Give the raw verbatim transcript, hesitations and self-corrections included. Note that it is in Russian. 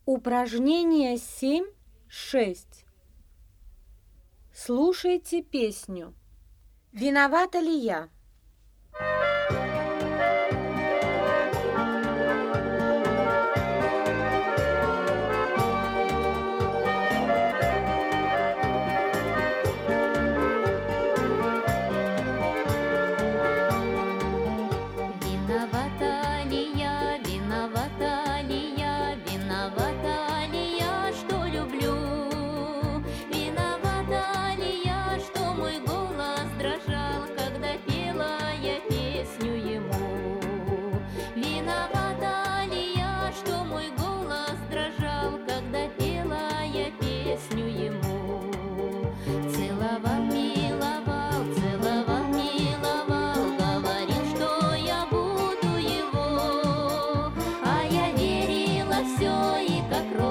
Упражнение семь шесть. Слушайте песню. Виновата ли я? Виновата ли я, виновата ли я, виновата ли я, что люблю? Виновата ли я, что мой голос дрожал, когда пела я песню ему? Виновата ли я, что мой голос дрожал, когда пела я песню ему? Целовал, миловал, целовал, миловал, говорил, что я буду его, а я верила все, и как